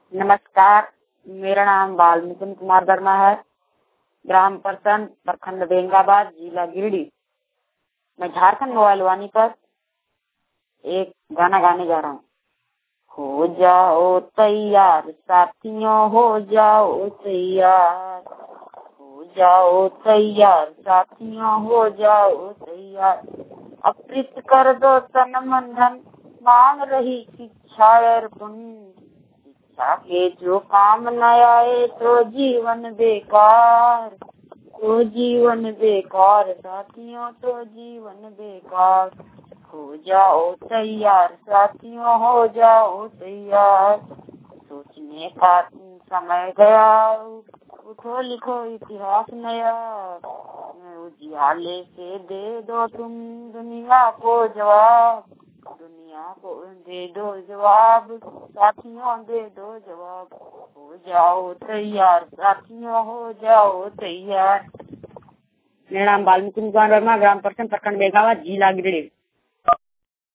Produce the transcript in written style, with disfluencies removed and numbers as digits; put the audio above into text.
नमस्कार, मेरा नाम वाल्मीकि कुमार वर्मा है। ग्राम परसन, प्रखंड बेंगाबाद, जिला गिरिडीह। मैं झारखंड मोबाइल वाणी पर एक गाना गाने जा रहा हूँ। हो जाओ तैयार साथियों, हो जाओ तैयार, हो जाओ तैयार साथियों, हो जाओ तैयार। अप्रीत कर दो तन मन धन, मांग रही शिक्षा अर्पण। शिक्षा के जो काम न आए तो जीवन बेकार, तो जीवन बेकार साथियों, तो जीवन बेकार। हो जाओ तैयार साथियों, हो जाओ तैयार। सोचने का समय गया, उठो लिखो इतिहास नया। उजियाले से दे दो तुम दुनिया को जवाब, दुनिया को दे दो जवाब साथियों, दे दो जवाब। हो जाओ तैयार साथियों, हो जाओ तैयार। मेरा नाम वाल्मीकि कुमार वर्मा, ग्राम परसन, प्रखंड बेंगाबाद, जिला गिरिडीह।